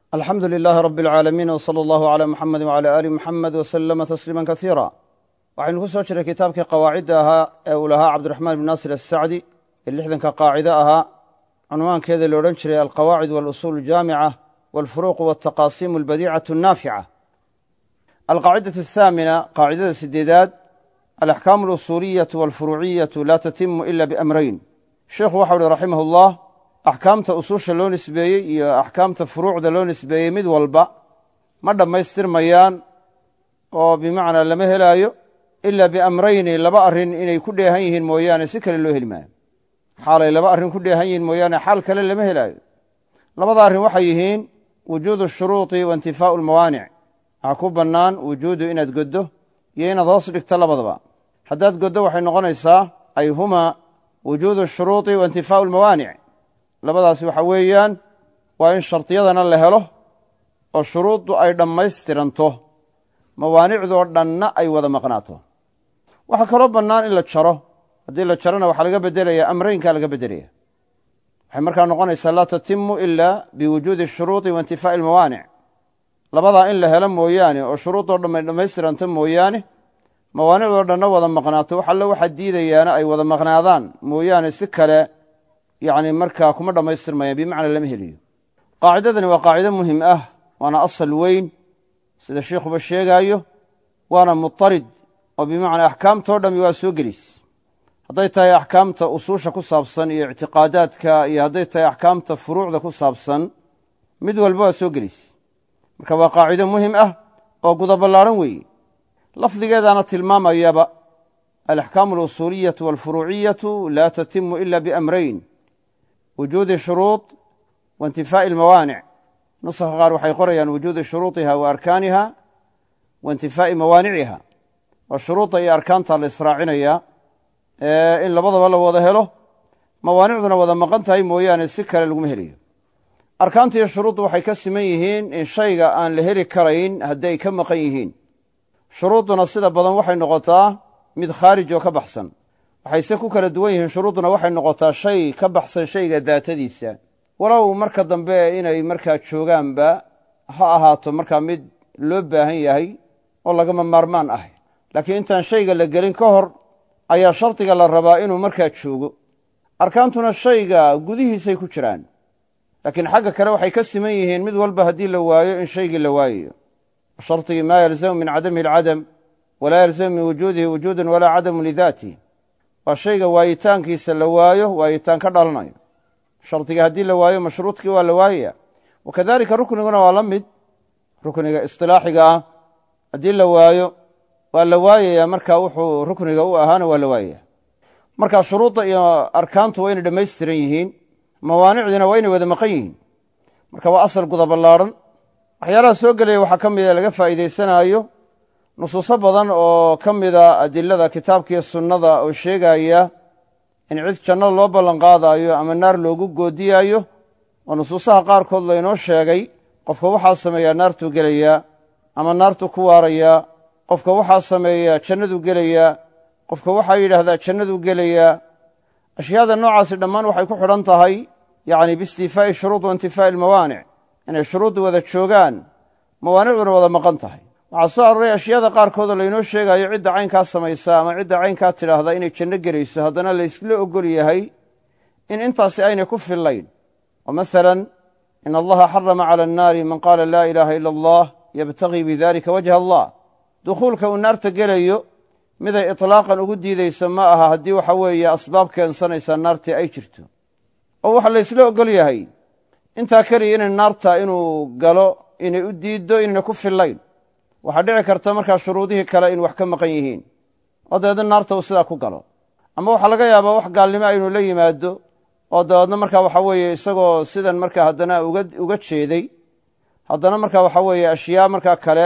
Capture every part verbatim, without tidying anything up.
alxamdu lilaahi rabi alcaalamiin wsala allahu calaa muxamedi wcala aali muxamed wasalama tasliima kasiira waxaynu ku soo jiray kitaabkii qawaacidda ahaa ee uu lahaa cabdiraxmaan ibn naasir assacdi ee lixdanka qaacide ahaa cunwaankeeda la odhan jiray alqawaacid walusuul aljaamica walfuruuq waltaqaasiim albadiicatu annaafica alqaacidatu athaamina qaacidada sideedaad alaxkaamu alusuuliyatu walfuruuciyatu laa tatimu ila biamrayn sheikhu waxau uhi raximah ullah axkaamta usuusha loo nisbeeyey iyo axkaamta furuucda loo nisbeeyey mid walba ma dhammaystirmayaan oo bimacnaa lama helaayo ilaa biamrayni laba arrin inay ku dheehan yihiin mooyaane si kale loo heli maayo xaalay laba arrin ku dheehan yihiin mooyaane xaal kale lama helaayo labada arrin waxay yihiin wujuudu shuruuطi wa intifaau almawaanic waxaa ku bannaan wujuudu inaad goddo iyo inaad hoos dhigto labadaba haddaad goddo waxay noqonaysaa ay humaa wujuudu shuruuطi wa intifaau almawaanic labadaasi waxa weeyaan waa in shardiyadana la helo oo shuruuddu ay dhammaystiranto mawaanicdoo dhanna ay wada maqnaato waxaa kaloo bannaan in la jaro haddii la jarona waxaa laga beddelaya amraynkaa laga beddelaya waxay markaa noqonaysaa laa tatimu ila biwujuudi shuruuطi wa intifaa'i almawaanic labadaa in la helo mooyaane oo shuruuddoo dhamay dhammaystiranto mooyaane mawaanicdoo dhanna wada maqnaato wax alle waxaa diidayaana ay wada maqnaadaan mooyaane si kale yacni markaa kuma dhammaystirmayaan bimacnaa lama heliyo qaacidadani waa qaacido muhim ah waana asal weyn sida sheikhuba sheegaayo waana mutarid oo bimacnaa axkaamtoo dhammi waa soo gelis hadday tahay axkaamta usuusha ku saabsan iyo ictiqaadaadka iyo hadday tahay axkaamta furuucda ku saabsan mid walba waa soo gelis marka waa qaacido muhim ah oo gudaballaaran weeye lafdigeedaana tilmaamayaba alaxkaamu alusuuliyatu walfuruuciyatu laa tatimu ila biamrayn wujuudi shuruuط wa intifaa'i almawaanic nusakha qaar waxay qorayaan wujuudi shuruuطiha wa arkaaniha wa intifaa'i mawaaniciha waa shuruudda iyo arkaanta la israacinayaa in labadaba la wada helo mawaanicduna wada maqan tahay mooyaane si kale laguma helayo arkaanta iyo shuruuddu waxay ka siman yihiin in shayga aan la heli karayn hadday ka maqan yihiin shuruudduna sida badan waxay noqotaa mid khaarij oo ka baxsan waxayse ku kala duwan yihiin shuruudduna waxay noqotaa shay ka baxsan shayga daatadiisa walow marka dambe inay markaa joogaanba ha ahaato markaa mid loo baahan yahay oo lagama maarmaan ah laakiin intaan shayga la gelin ka hor ayaa shardiga la rabaa inuu markaa joogo arkaantuna shayga gudihiisay ku jiraan laakiin xagga kale waxay ka siman yihiin mid walba haddii la waayo in shaygii la waayayo shardigii maa yalzamu min cadamihi alcadam walaa yalzamu min wujuudihi wujuudan walaa cadamu lidaatih waa shayga waayitaankiisa la waayo waayitaan ka dhalanayo shardiga haddii la waayo mashruudkii waa la waayaya wakadalika rukniguna waa la mid rukniga isilaaxiga ah haddii la waayo waa la waayaya marka wuxuu rukniga u ahaana waa la waayaya marka shuruudda iyo arkaantu waa inay dhammaystiran yihiin mawaanicdiina waa inay wada maqan yihiin marka waa asal gudaballaaran waxyaalaha soo gelaya waxaa ka mida laga faa'iidaysanaayo nusuuso badan oo ka mida adilada kitaabkiiyo sunnada oo sheegaya in cid janno loo ballanqaadaayo ama naar loogu goodiyaayo oo nusuusaha qaarkood laynoo sheegay qofka waxaa sameeyaa naartuu gelayaa ama naartuu ku waarayaa qofka waxaa sameeyaa jannaduu gelayaa qofka waxaa yidhaahdaa jannaduu gelayaa ashyaada noocaasi dhammaan waxay ku xidhan tahay yacni biistifaa'i shuruud wa intifaa'i almawaanic inay shuruuddu wada joogaan mawaanicduna wada maqan tahay waxaa soo aroray ashyaada qaarkoodoo laynoo sheegayo cidda caynkaa samaysa ama cidda caynkaa tidhaahda inay janno gelayso haddana laysla ogol yahay in intaasi aynay ku fillayn oo masalan in allaha xarama cala annaari man qaala laa ilaaha ila allah yabtagii bidalika wajha allah dukhuulka uu naarta gelayo miday itlaaqan ugu diidayso ma aha haddii waxa weeye asbaab keensanaysaa naartii ay jirto oo waxa laysla ogol yahay intaa keliya inay naarta inuu galo inay u diiddo inayna ku fillayn waxaa dhici karta markaa shuruudihii kale in wax ka maqan yihiin oo dabeedna naarta uu sidaa ku galo ama waxaa laga yaabaa wax gaalnimo inuu la yimaado oo dabeedna markaa waxa weeye isagoo sidan markaa haddana uga jeeday haddana markaa waxa weeye ashyaa markaa kale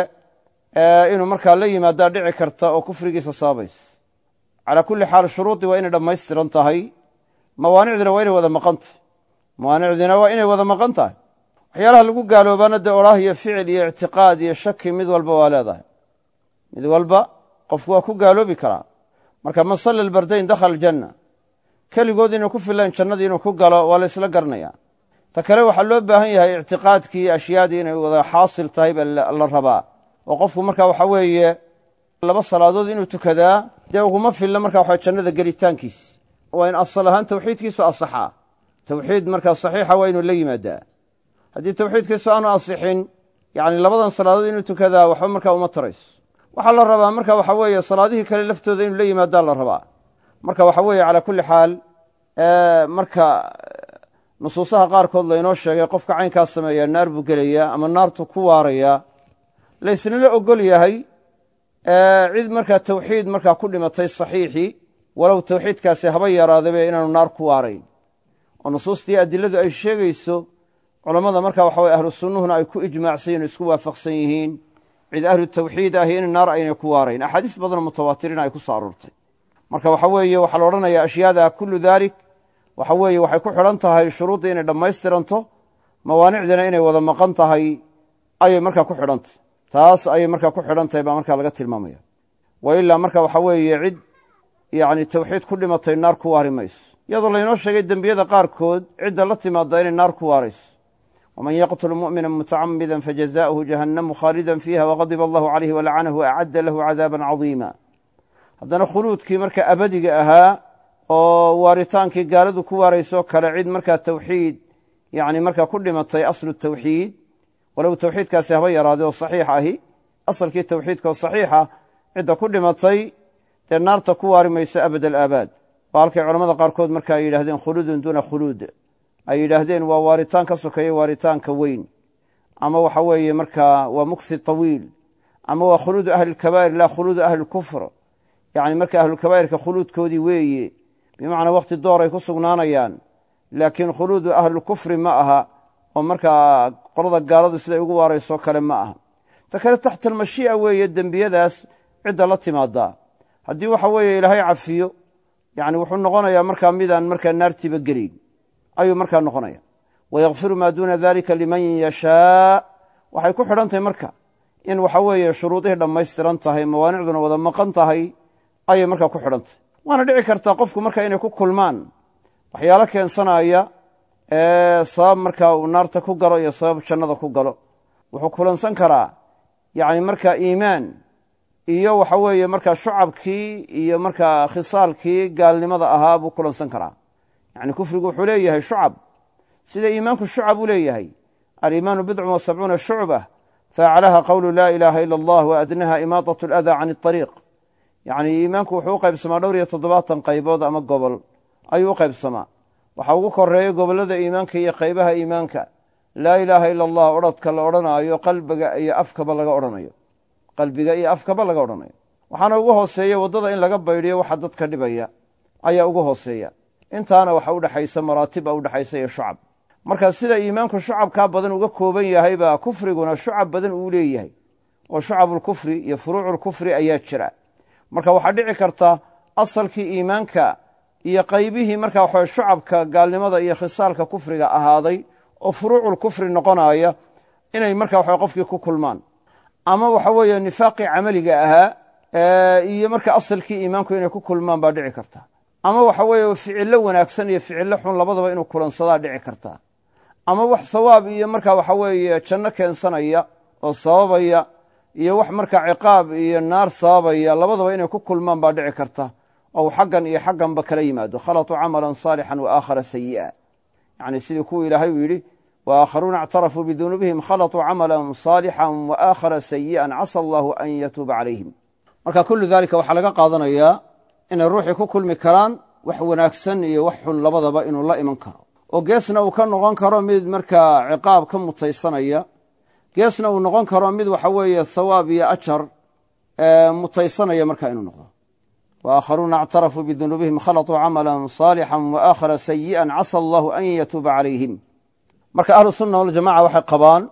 inuu markaa la yimaadaa dhici karta oo kufrigiisa sababays calaa kulli xaal shuruuddii waa inay dhammaystiran tahay mawaanicdiina waa inay wada maqan tahay mawaanicdiina waa inay wada maqan tahay waxyaalaha lagu gaaloobaana dee odhaah iyo ficil iyo ictiqaad iyo shaki mid walba waa leedahay mid walba qofku waa ku gaaloobi karaa marka man salla albardayn dakhala aljanna keligood inuu ku fillayn jannadii inuu ku galo waa la ysla garanayaa ta kale waxaa loo baahan yahay ictiqaadkii ashyaadii inay wada xaasil tahay baa la rabaa oo qofku marka waxa weeye laba salaadood inuu tukadaa dee uguma filla marka waxa jannada gelitaankiis waa in asal ahaan tawxiidkiisu asaxaa tawxiid markaa saxiixa waa inuu la yimaadaa haddii tawxiidkiisu aanu asixin yacni labadan salaadood inuu tukadaa waxba markaa uma tarayso waxaa la rabaa marka waxa weeye salaadihii kale laftooda inuu la yimaadaa la rabaa marka waxa weeye calaa kulli xaal marka nusuusaha qaarkood laynoo sheegay qofka caynkaas sameeyaa naar buu gelayaa ama naartu ku waarayaa laysnala ogol yahay cid markaa tawxiid markaa ku dhimatay saxiixii walow tawxiidkaasi haba yaraadabe inaanu naar ku waarayn oo nusuustii adiladu ay sheegayso culammada marka waxa weye ahlu sunnuhuna ay ku ijmaacsan yihin isku waafaqsan yihiin cid ahlu tawxiid ahi in naar aynay ku waarayn axaadiis badanoo mutawaatiriin ay ku soo aroortay marka waxa weeye waxaa la odhanayaa ashyaada kullu daalik waxa weeye waxay ku xidhan tahay shuruuddii inay dhammaystiranto mawaanicdina inay wada maqan tahay ayay markaa ku xidhantahy taas ayay markaa ku xidhan tahay baa markaa laga tilmaamaya wa ilaa marka waxa weeye cid yacni tawxiid ku dhimatay naar ku waari mayso iyadoo laynoo sheegay dembiyada qaarkood cidda la timaadda inay naar ku waarayso waman yaqtul mu'mina mutacamida fajazaؤuhu jahannamu khaalidan fiiha waqadiba allahu calayhi walacanahu waacadda lahu cadaaban cadiima haddana khuluudkii marka abadiga ahaa oo waaritaankii gaaladu ku waaraysoo kale cid markaa tawxiid yani markaa ku dhimatay aslu tawxiid walow tawxiidkaasi haba yaraaday oo saxiix ahi asalkii tawxiidka oo saxiixa cidda ku dhimatay dee naarta ku waari mayso abad alaabaad oo halkay culamada qaarkood marka ay yidhahdeen khuluudun duuna khuluud ay yidhaahdeen waa waaritaan ka sokeeya waaritaanka weyn ama waxa weeye markaa waa muksi tawiil ama waa khuluudu ahli lkabaa'ir laa khuluudu ahli lkufr yani marka ahlulkabaa'irka khuluudkoodii weeye bimacnaa wakhti door ay ku sugnaanayaan laakiin khuluudu ahlulkufri ma aha oo markaa qolada gaaladu siday ugu waaraysoo kale ma aha ta kale taxta almashii'a weeye dembiyadaas cidda la timaadaa haddii waxa weeye ilaahay cafiyo yani wuxuu noqonayaa markaa midaan markaa naartiiba gelayn ayuu markaa noqonaya wayakfiru maa duuna dalika liman yashaa waxay ku xidhan tahay marka in waxa weeye shuruudihii dhammaystiran tahay mawaanicduna wada maqan tahay ayay markaa ku xidhan tahay waana dhici kartaa qofku marka inay ku kulmaan waxyaalo keensanaya sabab markaa uu naarta ku galo iyo sabab jannada ku galo wuxuu kulansan karaa yani markaa iimaan iyo waxa weeye markaa shucabkii iyo markaa khisaalkii gaalnimada ahaa buu kulansan karaa yani kufrigu wuxuu leeyahay shucab sida iimaanku shucab u leeyahay aliimaanu bidcun wa sabcuuna shucba faaclaha qowlu laa ilaaha ila allah waadnaha imaadat aladaa can اطariiq yani iimaanku wuxuu u qaybsamaa dhowr iyo toddobaatan qaybood ama gobol ayuu u qaybsamaa waxaa ugu koreeya gobollada iimaanka iyo qaybaha iimaanka laa ilaaha ila allah odrhodka la odhanaayo qalbiga iyo afkaba laga odhanayo qalbiga iyo afkaba laga odhanayo waxaana ugu hooseeya waddada in laga baydhiyo waxa dadka dhibaya ayaa ugu hooseeya intaana waxa udhexaysa maraatib a udhexaysa iyo shucab marka sida iimaanku shucabkaa badan uga kooban yahay baa kufriguna shucab badan uu leeyahay oo shucabulkufri iyo furuuculkufri ayaa jira marka waxaa dhici karta asalkii iimaanka iyo qaybihii marka waxa shucabka gaalnimada iyo khisaalka kufriga ahaaday oo furuuculkufri noqonaya inay marka waxa qofkii ku kulmaan ama waxa weeye nifaaqii camaliga ahaa iyo marka asalkii iimaanku inay ku kulmaan baa dhici karta ama waxa weeye ficillo wanaagsan iyo ficillo xun labadaba inuu kulansadaa dhici karta ama wax sawaab iyo marka waxa weeye janno keensanaya oo sababaya iyo wax marka ciqaab iyo naar sababaya labadaba inay ku kulmaan baa dhici karta oo xaggan iyo xagganba kala yimaado khalatu camalan saalixan wa aakhara sayi'a yani sidii kuwa ilaahay uu yidhi waakharuuna اctarafuu bidunuubihim khalatuu camalan saalixan wa aakhara sayi'an casa allahu an yatuuba calayhim marka kullu dalika waxaa laga qaadanayaa inay ruuxii ku kulmi karaan wax wanaagsan iyo wax xun labadaba inuu la iman karo oo geesna uu ka noqon karo mid markaa ciqaab ka mutaysanaya geesna uu noqon karo mid waxa weeye sawaab iyo ajar mutaysanaya markaa inuu noqdo waakharuuna اctarafuu bidunuubihim khalatuu camalan saalixan wa aakhara sayi'an casa allahu an yatuuba calayhim marka ahlu sunna waljamaca waxay qabaan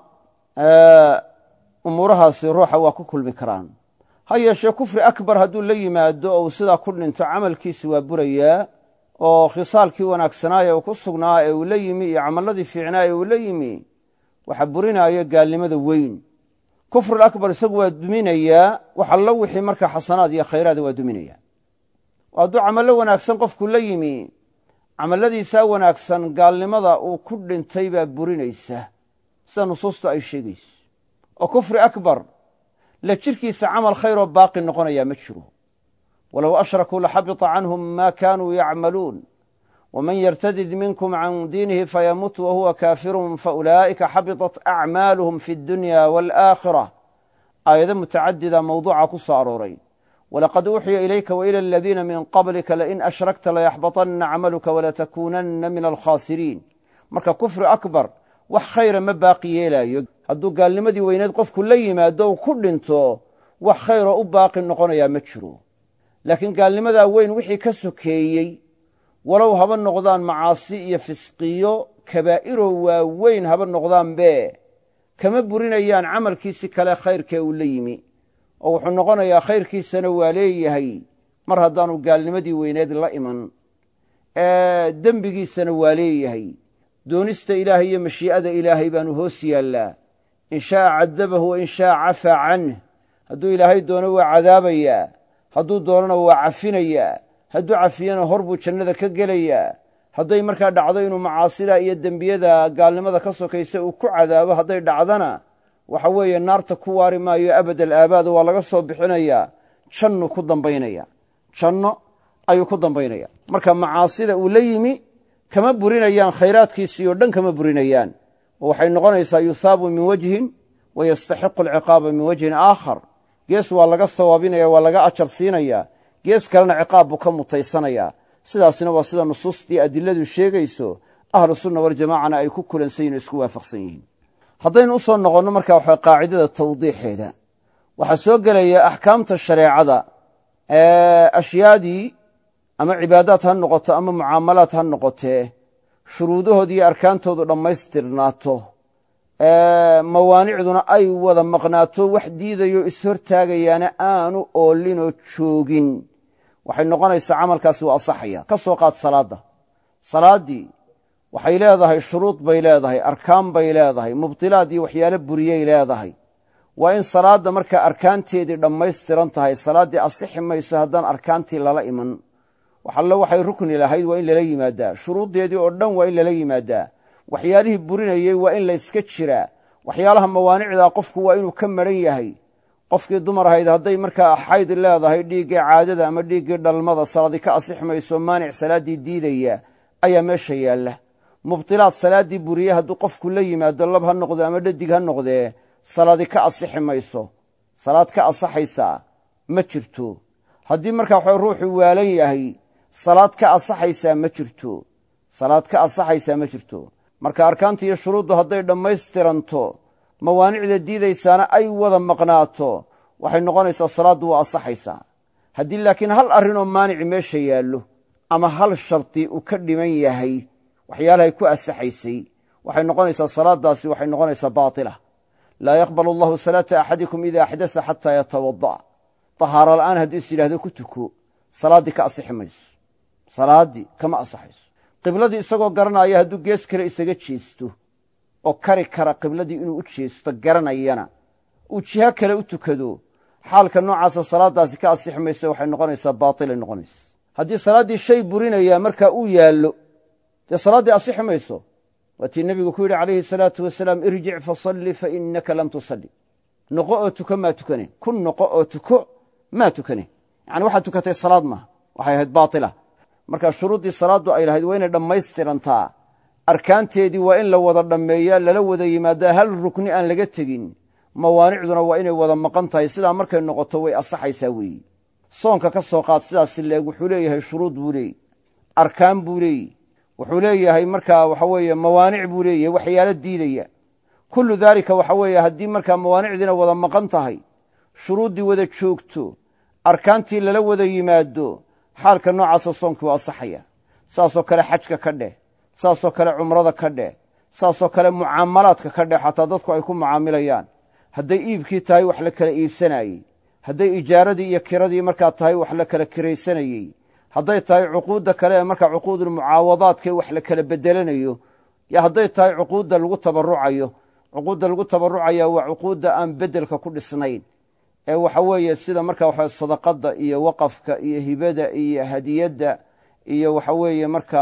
umuurahaasi ruuxa waa ku kulmi karaan ha yeeshee kufri akbar hadduu la yimaado oo uu sidaa ku dhinto camalkiisi waa burayaa oo khisaalkii wanaagsanaaye uu ku sugnaa ee uu la yimi iyo camaladii fiicnaa ee uu la yimi waxa burinaayo gaalnimada weyn kufrul akbar isagu waa duminayaa wax allo wixii marka xasanaad iyo khayraada waa duminayaa hadduu camallo wanaagsan qofku la yimi camalladiisaa wanaagsan gaalnimada uu ku dhintay baa burinaysa sida nusuustu ay sheegayso oo kufri akbar la jirkiisa camal khayroo baaqi noqonayaa ma jiro walow ashrakuu laxabita canhum maa kaanuu yacmaluun waman yartadid minkum can diinihi fayamut wahuwa kaafirun faulaa'ika xabitat acmaaluhum fi اddunya wاlآakhira aayado mutacadida mawduuca ku soo arooray walaqad uuxiya ilayka waila aladiina min qablika lain ashrakta layaxbaطana camaluka walatakuunanna min alkhaasiriin marka kufri akbar wax khayra ma baaqi yeelaayo hadduu gaalnimadii weyneed qofku la yimaado u ku dhinto wax khayroo u baaqi noqonayaa ma jiro laakiin gaalnimadaa weyn wixii ka sokeeyey walow haba noqdaan macaasi iyo fisqiyo kabaa'iroo waaweyn haba noqdaanbe kama burinayaan camalkiisi kale khayrkee uu la yimi oo wuxuu noqonayaa khayrkiisana waa leeyahay mar haddaanu gaalnimadii weyneed la iman ee dembigiisana waa leeyahay doonista ilaahay iyo mashii'ada ilaahay baanu hoos yaallaa in shaaa cadabahu wa in shaaa cafaa canh hadduu ilaahay doono waa cadaabayaa hadduu doonana waa cafinayaa hadduu cafiyana hor buu jannada ka gelayaa hadday markaa dhacdo inuu macaasida iyo dembiyada gaalnimada ka sokaysa uu ku cadaabo hadday dhacdana waxa weeye naarta ku waari maayo abadal aabaada waa laga soo bixinayaa jannu ku dambaynaya janno ayuu ku dambaynaya marka macaasida uu la yimi kama burinayaan khayraadkiisii oo dhan kama burinayaan oo waxay noqonaysaa yusaabu min wajhin wa yastaxiqu alciqaaba min wajhin aakhar gees waa laga sawaabinaya waa laga ajar siinayaa gees kalena ciqaab buu ka mutaysanayaa sidaasna waa sida nusuustii adiladu sheegayso ahlu sunna waljamaacana ay ku kulansan yihin o isku waafaqsan yihiin haddaynu u soo noqonno markaa waxa qaacidada tawdiixeeda waxaa soo gelaya axkaamta shareecada ee ashyaadii ama cibaadaad ha noqoto ama mucaamalaad ha noqotee shuruudahoodi iyo arkaantoodu dhammaystirnaato mawaanicduna ay wada maqnaato wax diidayo ishortaagayaana aanu oolinoo joogin waxay noqonaysaa camalkaasi waa asaxaya ka soo qaad salaadda salaaddii waxay leedahay shuruud bay leedahay arkaan bay leedahay mubtilaad iyo waxyaalo buriyey leedahay waa in salaadda markaa arkaanteedii dhammaystiran tahay salaaddii asixi mayso haddaan arkaantii lala iman waxallo waxay rukni lahayd waa in lala yimaadaa shuruuddeedii oo dhan waa in lala yimaadaa waxyaalihii burinayey waa in la yska jiraa waxyaalaha mawaanicdaa qofku waa inuu ka maran yahay qofkii dumar ahayd hadday markaa xayd leedahay dhiiggii caadada ama dhiiggii dhalmada salaadii ka asixi mayso maanic salaaddii diidaya ayaa meesha yaalla mubtilaad salaaddii buriye hadduu qofku la yimaado lab ha noqdo ama dhadig ha noqdee salaadi ka asixi mayso salaad ka asaxaysaa ma jirto haddii markaa waxa ruuxu waalan yahay salaad ka asaxaysaa ma jirto salaad ka asaxaysaa ma jirto marka arkaanta iyo shuruuddu hadday dhammaystiranto mawaanicda diidaysaana ay wada maqnaato waxay noqonaysaa salaaddu waa asaxaysaa haddii laakiin hal arrinoo maanici meesha yaallo ama hal shardi uu ka dhiman yahay waxyaalahay ku asaxaysay waxay noqonaysaa salaaddaasi waxay noqonaysaa baatila laa yaqbalu allahu salaata axadikum ida axdasa xataa yatawada'a tahaaro la'aan hadduu is yidhahdo ku tuko salaaddii ka asixi mayso salaaddii kama asaxayso qibladii isagoo garanaya hadduu gees kale isaga jeesto oo kari kara qibladii inuu u jeesto garanayana uu jiho kale u tukado xaalka noocaasa salaaddaasi ka asixi maysa waxay noqonaysaa baatilay noqonaysa haddii salaaddii shay burinaya markaa uu yaallo dee salaaddii asixi mayso waatii nebigu ku yidhi calayhi salaatu wasalaam irjic fasalli fa innaka lam tusalli noqo oo tuko maa tukane ku noqo oo tuko maa tukane yacani waxaad tukatay salaad maaha waxay ahayd baatila markaa shuruuddii salaaddu ay lahayd waa inay dhammaystirantaa arkaanteedii waa in la wada dhammeeyaa lala wada yimaadaa hal rukni aan laga tegin mawaanicduna waa inay wada maqan tahay sidaa markay noqoto way asaxaysaa weeyi soonka ka soo qaad sidaas leeg wuxuu leeyahay shuruud buu leeyi arkaan buu leeyi wuxuu leeyahay markaa waxa weeye mawaanic buu leeyahay waxyaalo diidaya kullu daalika waxa weeye haddii markaa mawaanicdiina wada maqan tahay shuruuddii wada joogto arkaantii lala wada yimaado xaalka noocaasa soonkii waa asaxaya saasoo kale xajka ka dheh saasoo kale cumrada ka dheh saasoo kale mucaamalaadka ka dheh xataa dadku ay ku mucaamilayaan hadday iibkii tahay wax la kala iibsanayey hadday ijaaradii iyo kiradii markaa tahay wax la kala kiraysanayey hadday tahay cuquudda kale ee markaa cuquudulmucaawadaadkae wax la kala bedelanayo yo hadday tahay cuquudda lagu tabarucayo cuquudda lagu tabarucaya waa cuquudda aan bedelka ku dhisnayn ee waxa weeye sida markaa waxa sadaqadda iyo waqafka iyo hibada iyo hadiyadda iyo waxa weeye markaa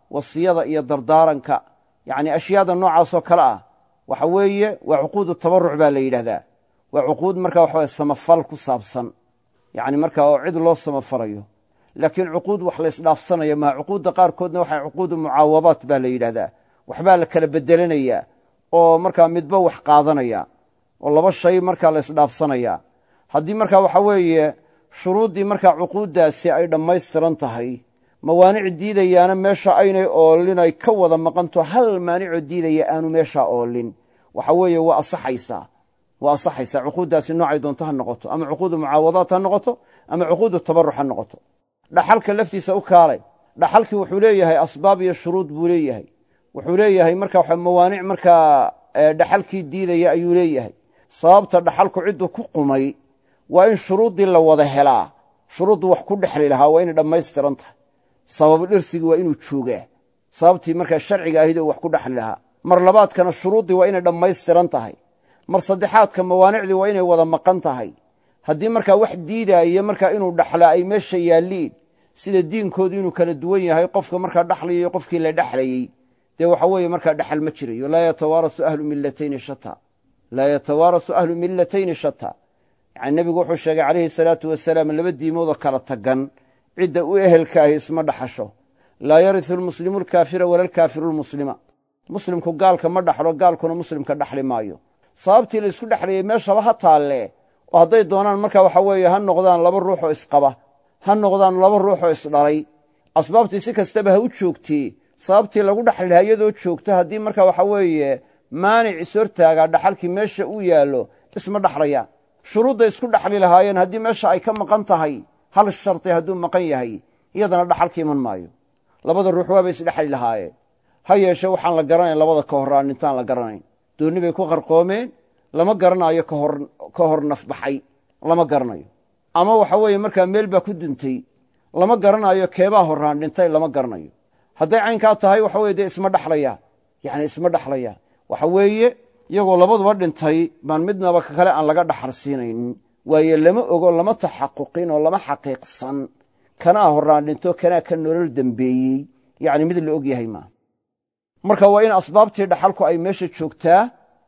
wasiyada iyo dardaaranka yacni ashyaada noocaasoo kale ah waxa weeye waa cuquudu tabaruc baa la yidhahdaa waa cuquud markaa waxa weye samafal ku saabsan yacni markaa oo cid loo samafalayo laakiin cuquud wax la isdhaafsanaya maa cuquudda qaarkoodna waxay cuquudu mucaawadaat baa la yidhahdaa waxbaa la kala bedelanayaa oo markaa midba wax qaadanaya oo laba shay markaa la isdhaafsanaya haddii markaa waxa weeye shuruuddii markaa cuquuddaasi ay dhammaystiran tahay mawaanic diidayaana meesha aynay oolin ay ka wada maqanto hal maanicoo diidaya aanu meeshaa oolin waxa weeye waa asaxaysaa waa asaxaysaa cuquuddaasi noocay doonto ha noqoto ama cuquudu mucaawadaat ha noqoto ama cuquudu tabaruc ha noqoto dhaxalka laftiisa u kaalay dhaxalkii wuxuu leeyahay asbaab iyo shuruud buu leeyahay wuxuu leeyahay marka waxa mawaanic markaa dhaxalkii diidaya ayuu leeyahay sababta dhaxalku cidduu ku qumay waa in shuruuddii la wada helaa shuruuddu wax ku dhexli lahaa waa inay dhammaystiran tahay sababu dhirsigii waa inuu joogaa sababtii markaa sharciga ahid oo wax ku dhexli lahaa mar labaadkana shuruuddii waa inay dhammaystiran tahay mar saddexaadka mawaanicdii waa inay wada maqan tahay haddii markaa wax diidaaya markaa inuu dhaxlaa ay meesha yaalliin sida diinkoodu inuu kala duwan yahay qofka markaa dhaxlayayo qofkii la dhexlayey dee waxa weeye markaa dhaxal ma jirayo laa yatawaarasu ahlu millatayni shata laa yatawaarasu ahlu millatayni shata yacni nebigu wuxuu sheegay calayhi salaatu wasalaam laba diimoodoo kala tagan cidda u ehelka ahi isma dhaxasho laa yarisu almuslimu alkaafira wala alkaafiru almuslima muslimku gaalka ma dhaxlo gaalkuna muslimka dhaxli maayo sababtii la isku dhexlayay meeshaba ha taalle oo hadday doonaan markaa waxa weeye ha noqdaan laba ruuxoo isqaba ha noqdaan laba ruuxoo isdhalay asbaabtii si kastaba ha u joogtee sababtii lagu dhaxli lahaa iyadoo joogto haddii markaa waxa weeye maanic ishortaagaa dhaxalkii meesha u yaallo isma dhaxlayaan shuruudda isku dhaxli lahaayeen haddii meesha ay ka maqan tahay hal sharti hadduu maqan yahay iyadana dhaxalka iman maayo labada ruux waaba isdhexli lahaayeen ha yeeshe waxaan la garanayn labada ka horaan intaan la garanayn doonni bay ku qarqoomeen lama garanayo ka hor nafbaxay lama garanayo ama waxa weeye markaa meel baa ku duntay lama garanayo keebaa horaan dhintay lama garanayo hadday caynkaa tahay waxa weye dee isma dhaxlayaan yacni isma dhaxlayaan waxa weeye iyagoo labaduba dhintay baan midnaba ka kale aan laga dhaxal siinaynin waayo lama ogo lama taxaquqin oo lama xaqiiqsan kanaa horaan dhinto kanaa ka nolol dembeeyey yacni mid la og yahay maaha marka waa in asbaabtii dhaxalku ay meesha joogtaa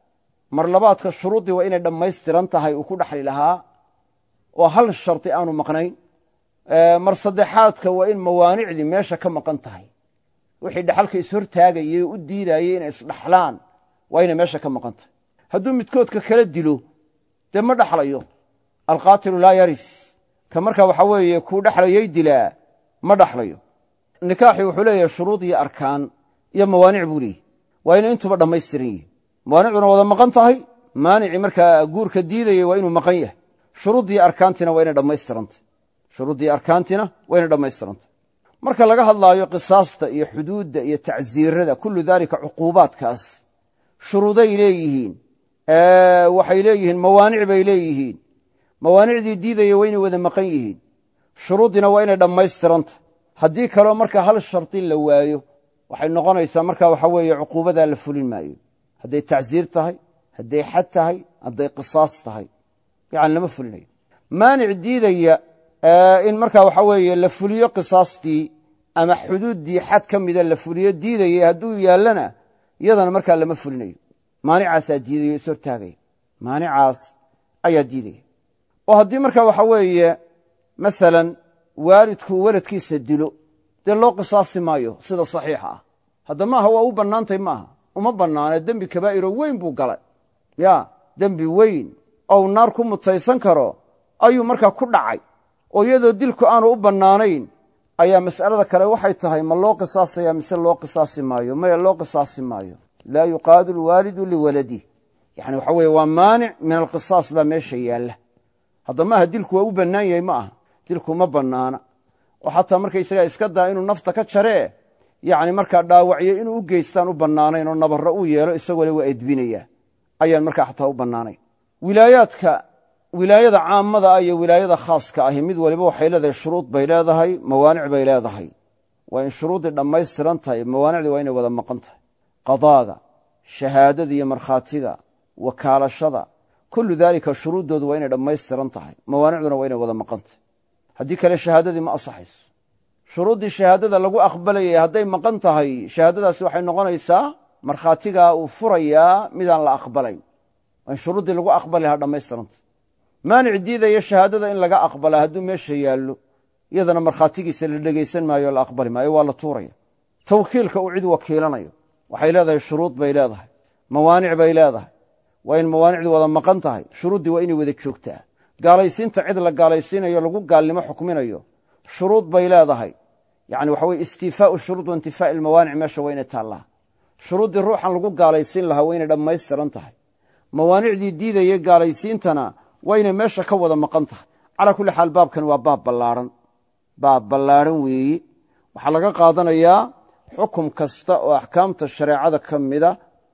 mar labaadka shuruuddii waa inay dhammaystiran tahay uu ku dhaxli lahaa oo hal sharti aanu maqnayn mar saddexaadka waa in mawaanicdii meesha ka maqan tahay wixii dhaxalka ishortaagayey u diidayey inay isdhaxlaan waa inay meesha ka maqan tahay hadduu midkoodka kala dilo dee ma dhaxlayo alqaatilu laa yaris ka markaa waxaa weeye kuu dhexlayay dilaa ma dhaxlayo nikaaxii wuxuu leeyahay shuruud iyo arkaan iyo mawaanic buu leeyahy waa inay intuba dhammaystiran yihin mawaanicduna wada maqan tahay maanicii markaa guurka diidayay waa inuu maqan yahay shuruuddii arkaantiina waa inay dhammaystirantah shuruuddii arkaantiina waa inay dhammaystirantah marka laga hadlaayo qisaasta iyo xuduudda iyo tacsiirada kullu daalika cuquubaadkaas shuruuday leeyihiin waxay leeyihiin mawaanic bay leeyihiin mawaanicdii diidaya waa inay wada maqan yihiin shuruuddiina waa inay dhammaystirantah haddii kaleo marka hal shardi la waayo waxay noqonaysaa marka waxa weeye cuquubadaa la fulin maayo hadday tacsiir tahay hadday xad tahay hadday qisaas tahay yani lama fulinayo maanic diidaya in marka waxa weeye la fuliyo qisaastii ama xuduuddii xad ka mida la fuliyo diidaya hadduu yaallana iyadana markaa lama fulinayo maanicaasaa diidayo ishortaagaya maanicaas ayaa diidaya oo haddii marka waxa weeye masalan waalidku waladkiisa dilo dee loo qisaasi maayo sida saxiixa ah hadda maaha waa u bannaantay maaha uma bannaane dembi kabaa'iro weyn buu galay ya dembi weyn ou naar ku mutaysan karo ayuu markaa ku dhacay oo iyadoo dilku aanu u bannaanayn ayaa mas'alada kale waxay tahay ma loo qisaasaya mise loo qisaasi maayo maya loo qisaasi maayo laa yuqaadu alwaalidu liwaladih yani waxa weeye waa maanic min alqisaas baa meesha yaalla hadda maaha dilku waa u bannaan yahay ma aha dilku ma bannaana oo xataa markaysagaa iska daa inuu nafta ka jaree yacni markaa dhaawacyo inuu u geystaan u bannaanayn oo nabarro uu yeelo isagoo le waa edbinayaa ayaan markaa xataa u bannaanayn wilaayaadka wilaayada caamada ah iyo wilaayada khaaska ahi mid waliba waxay leedahay shuruud bay leedahay mawaanic bay leedahay waa in shuruuddii dhammaystiran tahay mawaanicdii waa inay wada maqan tahay qadaaga shahaadada iyo markhaatiga wakaalashada kullu daalika shuruuddoodu waa inay dhammaystiran tahay mawaanicduna waa inay wada maqan tahay haddii kale shahaadadii ma asaxayso shuruuddii shahaadada lagu aqbalayay hadday maqan tahay shahaadadaasi waxay noqonaysaa markhaatigaa uu furayaa midaan la aqbalayn waa in shuruuddii lagu aqbali lahaa dhammaystiranta maanic diidaya shahaadada in laga aqbalaa hadduu meesha yaallo iyadana markhaatigiisa la dhegaysan maayo o la aqbali maayo waa la tuuraya tawkiilka uu cid wakiilanayo waxay leedahay shuruud bay leedahay mawaanic bay leedahay waa in mawaanicdu wada maqan tahay shuruuddii waa inay wada joogtaa gaalaysiinta cid la gaalaysiinayo lagu gaalnimo xukminayo shuruud bay leedahay yani waxa weye istiifaau shuruud wa intifaa'i almawaanic meesha waa inay taallaa shuruuddii ruuxan lagu gaalaysiin lahaa waa inay dhammaystiran tahay mawaanicdii diidayay gaalaysiintana waa inay meesha ka wada maqan tahay calaa kulli xaal baabkan waa baab ballaaran baab ballaadhan weeye waxaa laga qaadanayaa xukum kasta oo axkaamta shareecada ka mida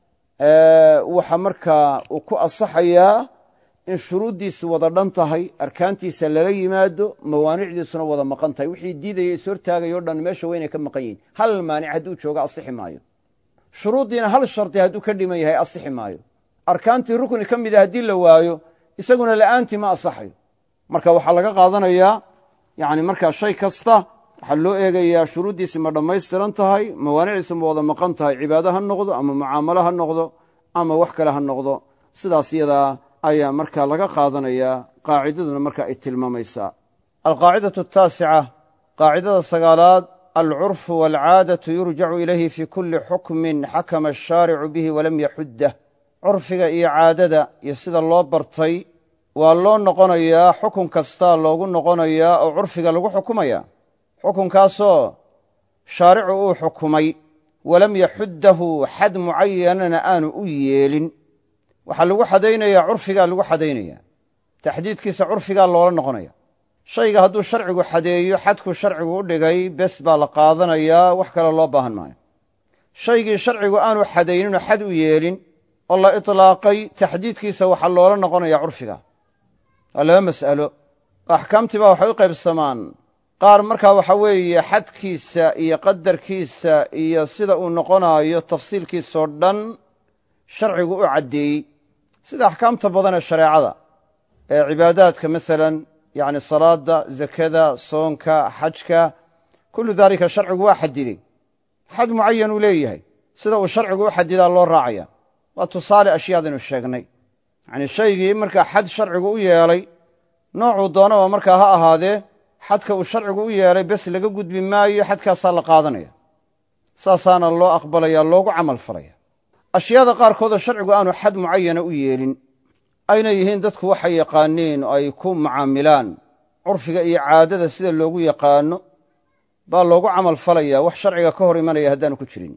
waxa markaa uu ku asaxayaa in shuruuddiisu wada dhan tahay arkaantiisa lala yimaado mawaanicdiisuna wada maqan tahay wixii diidaya is hortaagayo o dhan meesha waa inay ka maqan yihin hal maanic hadduu joogo asixi maayo shuruuddiina hal shardi hadduu ka dhiman yahay asixi maayo arkaantii rukni ka mida haddii la waayo isaguna la'aantii ma asaxayo marka waxaa laga qaadanayaa yani markaa shay kasta waxaa loo eegayaa shuruuddiisi ma dhammaystiran tahay mawaanicdiisu ma wada maqan tahay cibaado ha noqdo ama mucaamalo ha noqdo ama wax kale ha noqdo sidaas iyadaa ayaa markaa laga qaadanayaa qaacidaduna marka ay tilmaamaysaa alqaacidatu ataasica qaacidada sagaalaad alcurfu waalcaadatu yurjacu ilayhi fii kulli xukmin xakama ashaaricu bihi walam yaxuddah curfiga iyo caadada iyo sida loo bartay waa loo noqonayaa xukun kastaa loogu noqonayaa oo curfiga lagu xukumaya xukunkaasoo shaaricu uu xukumay walam yaxuddahu xad mucayanana aanu u yeelin waxaa lagu xadaynayaa curfigaa lagu xadaynaya taxdiidkiisa curfigaa loola noqonaya shayga hadduu sharcigu xadeeyo xadku sharcigu u dhigay bes baa la qaadanayaa wax kale loo baahan maayo shaygii sharcigu aanu xadayninoo xad u yeelin oo la itlaaqay taxdiidkiisa waxaa loola noqonaya curfiga waa laba mas'alo axkaamtiibaa waxay u qaybsamaan qaar markaa waxa weeye xadkiisa iyo qadarkiisa iyo sida uu noqonaayo tafsiilkiisoo dhan sharcigu u caddeeyey sida axkaamta badan ee shareecada ee cibaadaadka masalan yani salaada zakada soonka xajka kullu daalika sharcigu waa xadiday xad mucayan uu leeyahay sida uu sharcigu u xadidaa loo raacaya waa tusaale ashyaadaynu sheegnay yani shaygii markaa xad sharcigu u yeelay noocuu doonaba markaa ha ahaadee xadka uu sharcigu u yeelay bes laga gudbi maayo xadkaasaa la qaadanaya saasaana loo aqbalaya loogu camal falaya ashyaada qaarkoodoo sharcigu aanu xad mucayana u yeelin ayna yihiin dadku waxay yaqaaniin oo ay ku macaamilaan curfiga iyo caadada sida loogu yaqaano baa loogu camal falaya wax sharciga ka hor imanaya haddaanu ku jirin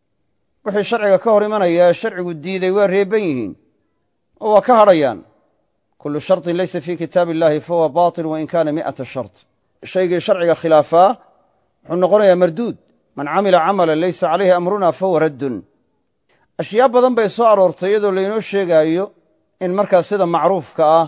wixii sharciga ka hor imanaya sharcigu diiday waa reeban yihiin oo waa ka hadhayaan kullu sharطin laysa fii kitaab illahi fahuwa baطil wain kaana mi'ata shart shaygii sharciga khilaafaa wuxuu noqonayaa marduud man camila camalan laysa calayhi amruna fahuwa raddun ashyaa badan bay soo aroortay iyadoo laynoo sheegaayo in markaa sida macruufka ah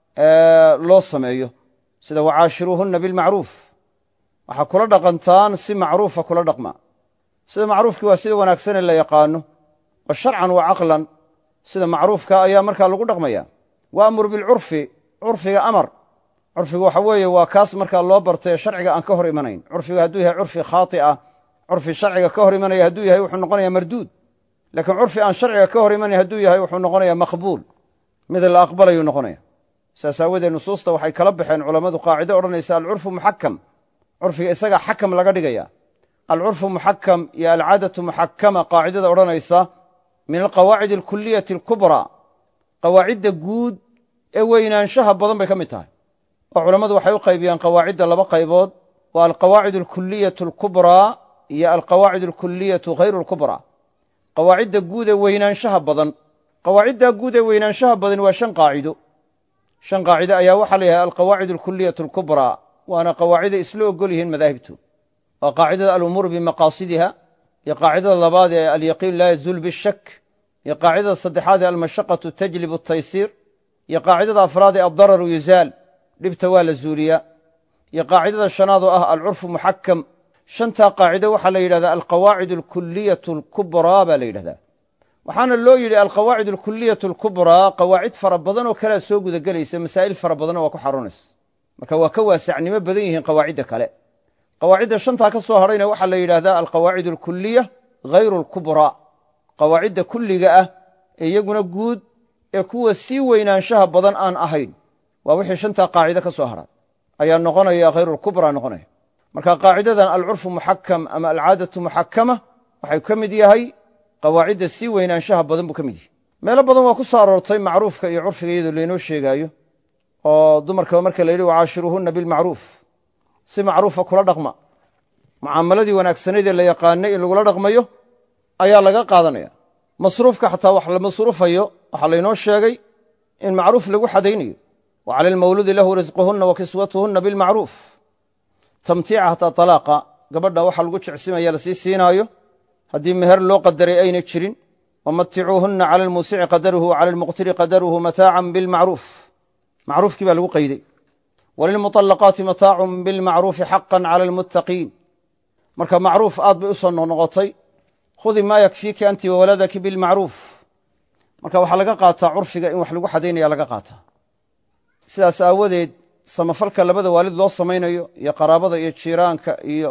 loo sameeyo sida wacaashiruuhunna bilmacruuf waxaa kula dhaqantaan si macruufa kula dhaqma sida macruufkii waa sida wanaagsane la yaqaano wa sharcan wa caqlan sida macruufka ayaa markaa lagu dhaqmaya wa amur bilcurfi curfiga amar curfiga waxa weeye waa kaas markaa loo bartay ee sharciga aan ka hor imanayn curfiga hadduu yahay curfi khaati ah curfi sharciga ka hor imanaya hadduu yahay wuxuu noqonaya marduud laakiin curfi aan sharciga ka hor imanayn hadduu yahay wuxuu noqonaya maqbuul mid la aqbalayuu noqonaya saas aawadeed nusuusta waxay kala baxeen culammadu qaacido odhanaysa alcurfu muxakam curfiga isagaa xakam laga dhigaya alcurfu muxakam iyo alcaadatu muxakama qaacidada odhanaysa min alqawaacid alkuliyati alkubraa qawaacidda guud ee weynaanshaha badan bay ka mid tahay oo culammadu waxay u qaybiyaan qawaacidda laba qaybood waa alqawaacid alkuliyatu alkubraa iyo alqawaacid alkuliyatu hayru alkubraa qawaacidda guud ee weynaanshaha badan qawaacidda guud ee weynaanshaha badan waa shan qaacido shan qaacido ayaa waxaa la yidhaha alqawaacid alkuliyatu alkubraa waana qawaaciday isla ogol yihiin madaahibtu waa qaacidada alumuuru bimaqaasidiha iyo qaacidada labaad ee alyaqiin laa yazuul bishak iyo qaacidada saddexaad ee almashaqatu tajlibu ataysiir iyo qaacidada afraad ee addararu yuzaal dhibta waa la zuuliyaa iyo qaacidada shanaad oo ah alcurfu muxakam shantaa qaacido waxaa la yidhahdaa alqawaacid alkuliyatu alkubraa baa la yidhahdaa waxaana loo yidhi alqawaacid alkuliyatu alkubraa qawaacid fara badan oo kalea soo gudagelaysa masaa'il fara badanoo waa ku xarunaysa marka waa ka waasacnimo badan yihiin qawaacidda kale qawaacidda shantaa ka soo hadhayna waxaa la yidhahdaa alqawaacid alkuliya hayru alkubraa qawaacidda kulliga ah ee iyaguna guud ee kuwa sii weynaanshaha badan aan ahayn waa wixii shantaa qaacide ka soo hadhay ayaa noqonaya hayru alkubraa noqonaya marka qaacidadan alcurfu muxakam ama alcaadatu muxakama waxay ka mid yahay qawaacidda sii weynaanshaha badan buu ka mid yahay meelo badan waa ku soo aroortay macruufka iyo curfiga iyadoo laynoo sheegaayo oo dumarkaba marka la yidhi wacaashiruuhunna bilmacruuf si macruufa kula dhaqma mucaamaladii wanaagsanayd ee la yaqaanay in lagula dhaqmayo ayaa laga qaadanaya masruufka xataa wax la masruufayo waxaa laynoo sheegay in macruuf lagu xadaynayo wa cala almawluudi lahu risquhunna wa kiswatuhunna bilmacruuf tamtiica hataa talaaqa gabadha waxa lagu jecsimaya lasii siinaayo haddii meher loo qadaray ayna jirin wamaticuuhunna cala almuusici qadaruhu wa cala almuqtiri qadaruhu mataacan bilmacruuf macruufkii baa lagu qayday walilmuطalaqaati mataacun bilmacruufi xaqan cala almuttaqiin marka macruuf aad bay u soo noqnoqotay khudi maa yakfiiki anti wawaladaki bilmacruuf marka waxaa laga qaataa curfiga in wax lagu xadaynaya laga qaataa sidaas aawadeed samafalka labada waalid loo samaynayo iyo qaraabada iyo jiiraanka iyo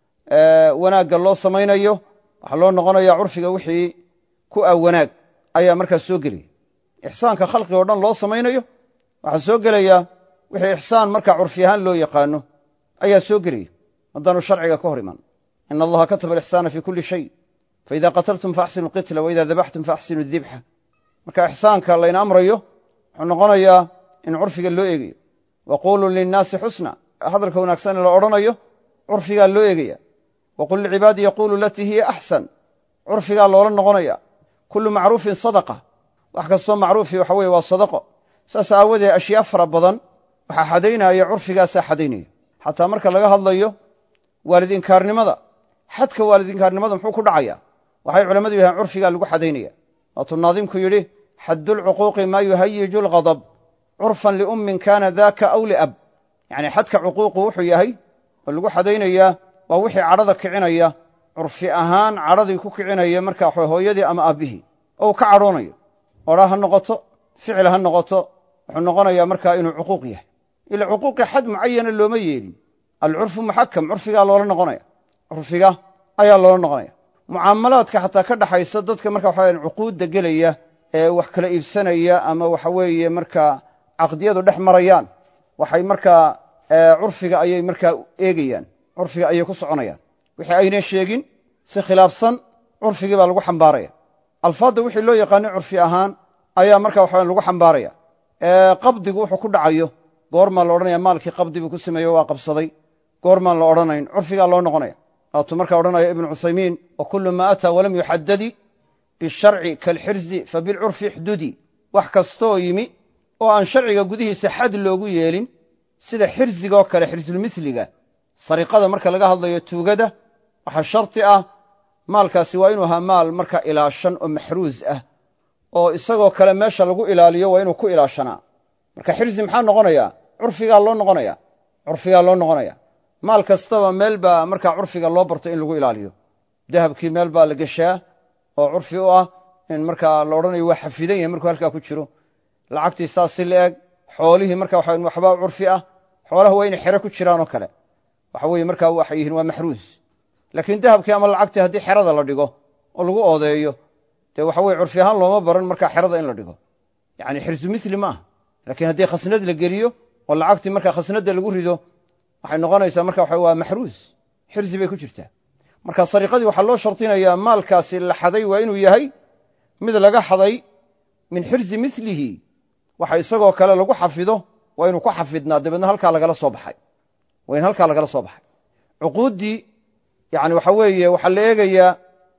wanaagga loo samaynayo waxaa loo noqonaya curfiga wixii ku ah wanaag ayaa markaas soo gelaya ixsaanka khalqiga o dhan loo samaynayo waxaa soo gelaya wixii ixsaan markaa curfi ahaan loo yaqaano ayaa soo gelaya haddaanu sharciga ka hor iman ina allaha kataba alixsaana fi kuli shay faida qataltum faaxsinu lqitla waida dabaxtum faaxsinu dibxa marka ixsaanka layna amrayo wuxuu noqonayaa in curfiga loo eegayo waquluu linnaasi xusna hadalka wanaagsan la odhanayo curfigaa loo eegaya waqul licibaadi yaquulu latii hiya axsan curfigaa loola noqonaya kullu macruufin sadaqa wax kastoo macruufi waxa weye waa sadaqo saas aawadeed ashyaa fara badan waxaa xadaynaya curfigaasaa xadaynaya xataa marka laga hadlayo waalid inkaarnimada xadka waalid inkaarnimada muxuu ku dhacaya waxay culammadu yahaen curfigaa lagu xadaynaya waatuu naadimku yidhi xaddulcuquuqi maa yuhayiju alghadab curfan liummin kaana daaka aw liab yacni xadka cuquuqu wuxuu yahay oo lagu xadaynayaa waa wixii cadhada kicinaya curfi ahaan cadhadii ku kicinaya marka hooyadii ama aabbihii oo uu ka cadhoonayo odhaa ha noqoto ficil ha noqoto wuxuu noqonayaa markaa inuu cuquuq yahay ila cuquuqi xad mucayana looma yeelin alcurfu muxakam curfigaa loola noqonaya curfiga ayaa loola noqonaya mucaamalaadka xataa ka dhaxaysa dadka marka waxa cuquudda gelaya ee wax kala iibsanaya ama waxa weeye markaa caqdiyadu dhex marayaan waxay markaa curfiga ayay markaa eegayaan curfiga ayay ku soconayaan wixii ayna sheegin si khilaafsan curfigii baa lagu xambaaraya alfaadda wixii loo yaqaanay curfi ahaan ayaa marka waxa lagu xambaaraya qabdigu wuxuu ku dhacayo goormaa la odhanaya maalkii qabdi buu ku sameeyo waa qabsaday goormaan la odhanayn curfigaa loo noqonaya waatuu markaa odhanaya ibnu cuthaymiin wa kullu maa ataa walam yuxadadi bisharci kalxirzi fabilcurfi ixdudi wax kastoo yimi oo aan sharciga gudihiisa xad loogu yeelin sida xirzigaoo kale xirsulmiliga sariqada marka laga hadlayo tuugada waxaa sharti ah maalkaasi waa inuu ahaa maal marka ilaashan oo maxruus ah oo isagoo kale meesha lagu ilaaliyo waa inuu ku ilaashanaa marka xirzi maxaa noqonaya curfigaa loo noqonaya curfigaa loo noqonaya maal kastaba meel baa markaa curfiga loo barto in lagu ilaaliyo dahabkii meel baa la geshaa oo curfi u ah in markaa la odhanayo waa xafidan yahay markuu halkaa ku jiro lacagtii saas si la eg xoolihii marka waxbaa curfi ah xoolaha waa inay xero ku jiraanoo kale waxa weye markaa waxay yihiin waa maxruus laakiin dahabkii ama lacagtii haddii xerada la dhigo oo lagu oodeeyo dee waxa weye curfi ahaan looma baran markaa xerada in la dhigo yani xirsu mili ma aha laakiin haddii khasnad la geliyo oo lacagtii markaa khasnadda lagu rido waxay noqonaysaa marka waxa waa maxruus xirsi bay ku jirtaa marka sariqadii waxaa loo shardinayaa maalkaasi la xaday waa inuu yahay mid laga xaday min xirsi milihi waxa isagoo kale lagu xafido waa inuu ku xafidnaa dabeedna halkaa lagala soo baxay waa in halkaa lagala soo baxay cuquuddii yani waxa weeye waxaa la eegayaa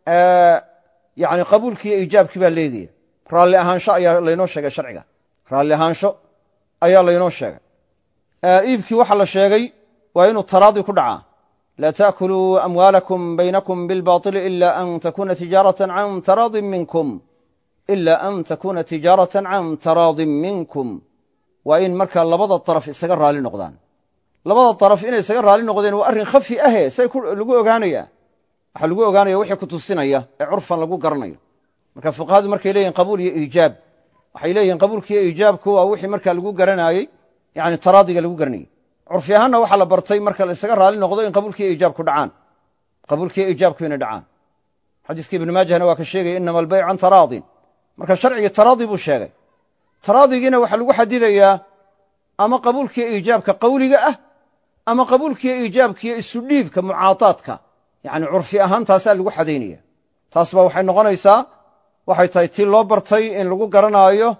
yani qabuulkii iyo iijaabkii baa la eegaya raalli ahaansho ayaa laynoo sheegay sharciga raalli ahaansho ayaa laynoo sheegay iibkii waxaa la sheegay waa inuu taraadi ku dhacaa laa taakuluu amwaalakum baynakum bilbaطili ila an takuna tijaaratan can taraadin minkum ila an takuna tijaaratan can taraadin minkum waa in markaa labada daraf isaga raali noqdaan labada daraf inay isaga raali noqdeen waa arrin khafi ahe say lagu ogaanaya waxaa lagu ogaanaya wixii ku tusinaya ee curfan lagu garanayo marka fuqahadu markay leeyihin qabuul iyo iijaab waxay leeyihin qabuulka iyo iijaabku waa wixii markaa lagu garanaayey yani taraadiga lagu garanayey curfi ahaanna waxaa la bartay marka la isaga raali noqdo in qabuulkiiyo iijaabku dhacaan qabuulkiiyo iijaabku inay dhacaan xadiiska ibnu maajahna waa ka sheegaya inama albaycu can taraadin marka sharcigii taraadi buu sheegay taraadigiina waxaa lagu xadidayaa ama qabuulkiiyo iijaabka qawliga ah ama qabuulkiiyo iijaabkiiyo isudhiibka mucaataadka yani curfi ahaan taasaa lagu xadaynaya taas ba waxay noqonaysaa waxay tahay tii loo bartay in lagu garanaayo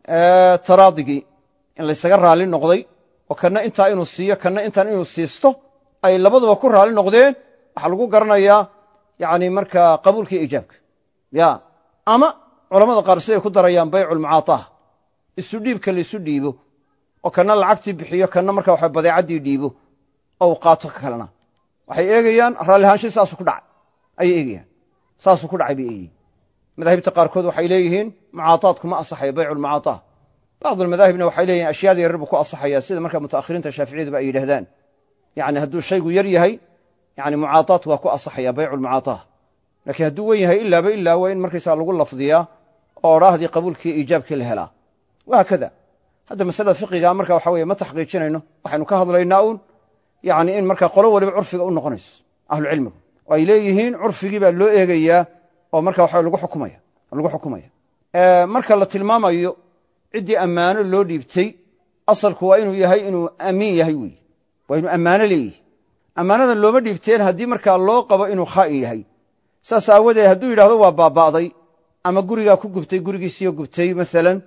taraadigii in laysaga raali noqday oo kana intaa inuu siiyo kana intaan inuu siisto ay labaduba ku raali noqdeen waxaa lagu garanayaa yani markaa qabuulkiiyo iijaabka ya ama culamada qaar siday ku darayaan baycu lmucaataah isu dhiibka la isu dhiibo oo kana lacagtii bixiyo kana marka waxa badeecaddii dhiibo oo qaato ka kalena waxay eegayaan raallihaanshihi saasuu ku dhacay ayay eegayaan saasuu ku dhacay bay eegayeen madaahibta qaarkood waxay leeyihiin mucaataadku ma asaxayo baycu lmucaataah bacdu almadaahibna waxay leeyihin ashyaada yaryar buu ku asaxaya sida marka mutaakhiriinta shaaficiyaduba ay yidhahdaan yani hadduu shaygu yar yahay yani mucaataat waa ku asaxaya baycu lmucaataah laakiin hadduu wen yahay ilaaba ilaa waa in markaysaa lagu lafdiyaa oo odhaahdii qabuulkii iijaabkii la helaa wahaakada hadda masalada fiqiga marka waxa weye ma taxqiijinayno waxaynu ka hadlaynaa uun yani in marka qolo waliba curfiga u noqonayso ahlucilmigu oo ay leeyihiin curfigii baa loo eegayaa oo marka waxa lagu xukumaya lagu xukumaya marka la tilmaamayo ciddii ammaano loo dhiibtay asalku waa inuu yahay inuu amiin yahay wey waa inuu ammaano leeyihi ammaanadan looma dhiibteen haddii markaa loo qabo inuu khaa'in yahay saas aawadeed hadduu yidhahdo waa baaba'day ama gurigaa ku gubtay gurigiisiyo gubtay maalan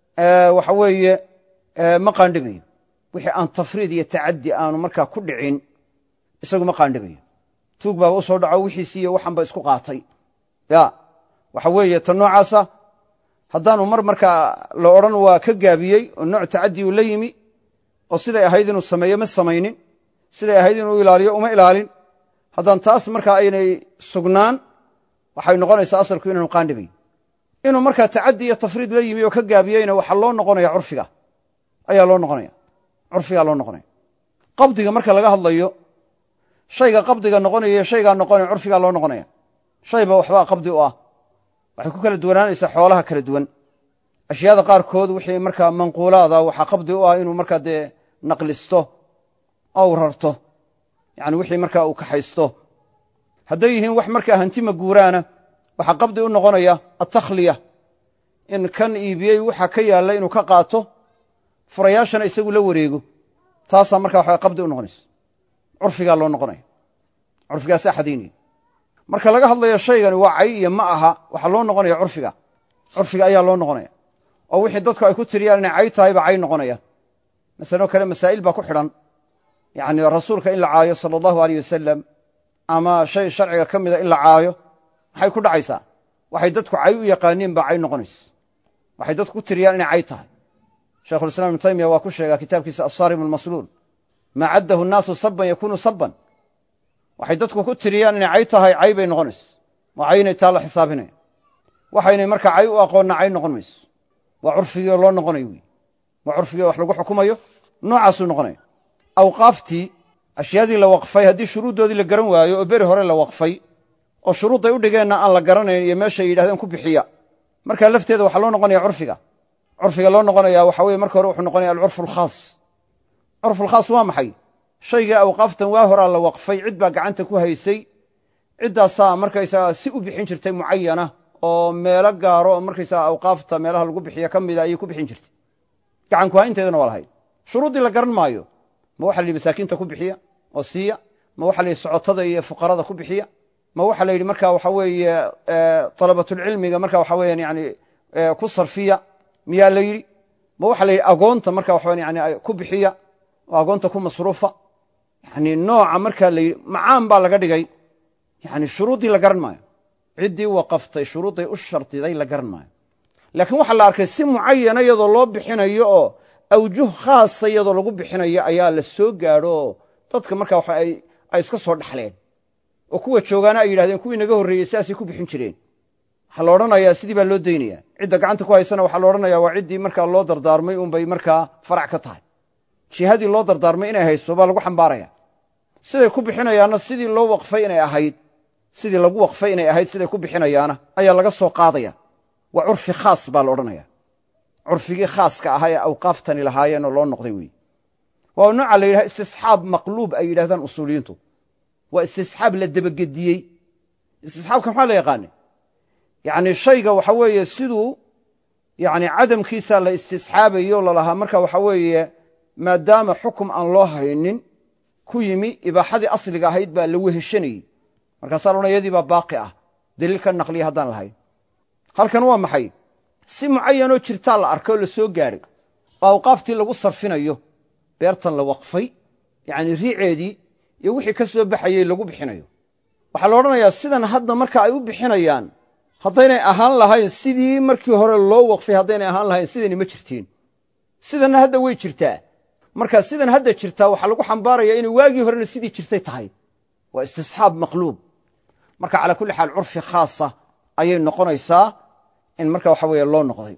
waxa weeye ma qaandhibayo wixii aan tafriid iyo tacaddi aanu markaa ku dhicin isagu ma qaandhibayo tuug baaba u soo dhaco wixiisi iyo waxan ba isku qaatay ya waxa weeye ta noocaasa haddaanu mar markaa la odhan waa ka gaabiyey oo nooc tacaddi uu la yimi oo siday ahayd inuu sameeyo ma samaynin siday ahayd inuu ilaaliyo uma ilaalin haddaan taas markaa aynay sugnaan waxay noqonaysaa asalku inaanu qaandhibayn inuu markaa tacaddi iyo tafriid la yimi oo ka gaabiyeyna waxaa loo noqonaya curfiga ayaa loo noqonaya curfigaa loo noqonaya qabdiga marka laga hadlayo shayga qabdiga noqonaya shaygaa noqonaya curfigaa loo noqonaya shayba waxbaa qabdi u ah waxay ku kala duwanaanaysaa xoolaha kala duwan ashyaada qaarkood wixii markaa manquulaada waxaa qabdi u ah inuu markaa dee naqlisto ou rarto yani wixii markaa uu kaxaysto hadday yihiin wax markaa hanti maguuraana waxaa qabdi u noqonaya atakhliya in kan iibiyey waxa ka yaalla inuu ka qaato furayaashana isagu la wareego taasaa markaa waxa qabdi u noqonaysa curfigaa loo noqonaya curfigaasaa xadaynaya marka laga hadlayo shaygani waa cay iyo ma aha waxaa loo noqonaya curfiga curfiga ayaa loo noqonaya oo wixii dadku ay ku tiriyaan inay cay tahay baa cay noqonaya masaloo kale masaa'il baa ku xidhan yani rasuulka in la caayo sala allahu aleyh wasalam ama shay sharciga ka mida in la caayo maxay ku dhacaysaa waxay dadku cay u yaqaaniin baa cay noqonaysa waxay dadku ku tiriyaan inay cay tahay shaykhulislam ibnu taymiya waa ku sheegaa kitaabkiisa asaarim almasluul maa caddahu nnaasu saban yakunu saban waxay dadku ku tiriyaan inay cay tahay cay bay noqonaysa waa caynay taa la xisaabinaya waxaynay markaa cay u aqoonna cay noqon mayso waa curfigiio loo noqonayo wey waa curfigii wax lagu xukumayo noocaasuu noqonaya awqaaftii ashyaadii la waqfay haddii shuruuddoodii la garan waayo oo beri hore la waqfay oo shuruudday u dhigeenna aan la garanayn iyo meeshay yidhahdeen ku bixiya markaa lafteeda waxaa loo noqonaya curfiga curfiga loo noqonaya waxa weye marka hore wuxuu noqonaya alcurfu alkhaas curfulkhaas waa maxay shaygii awqaaftan waa horaa la waqfay cid baa gacanta ku haysay ciddaasaa markaysaga si u bixin jirtay mucayana oo meelo gaaro oo markaysaga awqaafta meelaha lagu bixiya ka mida ayay ku bixin jirtay gacanku haynteedana waa lahayd shuruuddii la garan maayo ma waxa la yidhi masaakiinta ku bixiya oo siiya ma waxa la yidhi socotada iyo fuqarada ku bixiya ma waxa la yidhi marka waxa weeye talabatulcilmiga marka waxa weyan yani ku sarfiya miyaa la yidhi ma waxa la yidhi agoonta marka waxa yani ku bixiya oo agoonta ku masruufa yani nooca marka la yidhi macaan baa laga dhigay yani shuruuddii la garan maayo ciddii waqaftay shuruudday u shardiday la garan maayo laakiin waxaa la arkay si mucayana iyadoo loo bixinayo oo awjuh khaasa iyadoo lagu bixinayo ayaa la soo gaadho oo dadka marka waxa ay iska soo dhaxleen oo kuwa joogaana ay yidhahdeen kuwii naga horreeyey sidaasay ku bixin jireen waxaa la odhanayaa sidii baa loo daynaya cidda gacanta ku haysana waxaa la odhanaya waa ciddii markaa loo dardaarmay unbay markaa farac ka tahay jihadii loo dardaarmay inay hayso baa lagu xambaaraya siday ku bixinayaanna sidii loo waqfay inay ahayd sidii lagu waqfay inay ahayd siday ku bixinayaana ayaa laga soo qaadaya waa curfi khaas baa la odhanaya curfigii khaaska ahaa ee awqaaftani lahaayeenoo loo noqday wey waa nooca la yidhaha istisxaab maqluub ay yidhahdaan usuuliyiintu waa istisxaab la dabagediyey istisxaabka maxaa la yaqaana yani shayga waxa weeye siduu yani cadamkiisa la istisxaabayo lalahaa marka waxa weeye maadaama xukum aan loo haynin ku yimi ibaaxadii asliga ahayd baa la weheshanayey markaasaa loodhan yadii baa baaqi ah daliil ka naqliya haddaan lahayn halkan waa maxay si mucayanoo jirtaa la arkay oo la soo gaadhay oo awqaaftii lagu sarfinayo beertan la waqfay yani riiceedii iyo wixii ka soo baxayey lagu bixinayo waxaa la odhanayaa sidan hadda marka ay u bixinayaan haddaynay ahaan lahayn sidii markii hore loo waqfay haddaynay ahaan lahayn sidani ma jirtiin sidanna hadda way jirtaa marka sidan hadda jirtaa waxaa lagu xambaaraya inay waagii horena sidii jirtay tahay waa istisxaab maqluub marka calaa kulli xaal curfi khaasa ayay noqonaysaa in marka waxa weeye loo noqday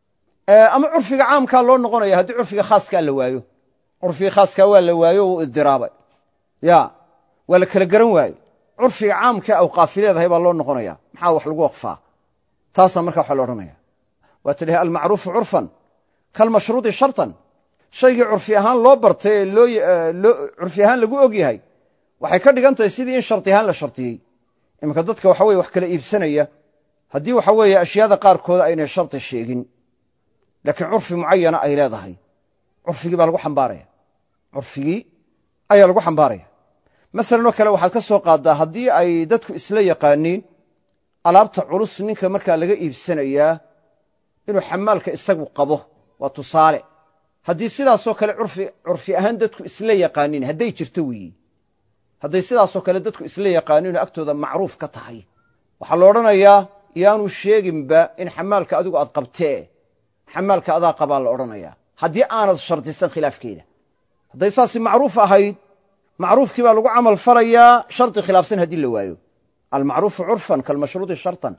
ama curfiga caamkaa loo noqonaya haddii curfiga khaaskaa la waayo curfiga khaaskaa waa la waayo wuu idiraabay ya waa la kala garan waaye curfiga caamka awqaafi leedahay baa loo noqonaya maxaa wax lagu waqfaa taasaa marka waxa la odhanaya waa tidhahi almacruufu curfan kalmashruudi shartan shaygii curfi ahaan loo bartay ee curfi ahaan lagu og yahay waxay ka dhigan tahay sidii in shardi ahaan la shardiyey iminka dadka waxa weye wax kala iibsanaya haddii waxa weeye ashyaada qaarkooda aynay shardi sheegin laakiin curfi mucayana ay leedahay curfigii baa lagu xambaaraya curfigii ayaa lagu xambaaraya masalanoo kale waxaad ka soo qaaddaa haddii ay dadku isla yaqaaniin alaabta culus ninka markaa laga iibsanayaa inuu xamaalka isagu qabo waa tusaale haddii sidaasoo kale curfi ahaan dadku isla yaqaaniin hadday jirto weeyi hadday sidaasoo kale dadku isla yaqaaniinoo agtooda macruuf ka tahay waxaa la odhanayaa yaanu sheeginba in xamaalka adigu aad qabtee xamaalka adaa qabaa la odhanayaa haddii aanad shardisan khilaafkeeda hadday saasi macruuf ahayd macruufkii baa lagu camal falayaa shardi khilaafsan haddii la waayo almacruufu curfan kalmashruudi shartan